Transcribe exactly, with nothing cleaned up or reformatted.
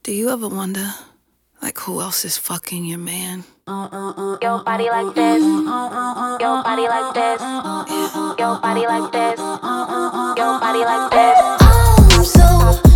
Do you ever wonder, like, who else is fucking your man? Your body like this. Your body like this. Your body like this. Your body like this. I'm so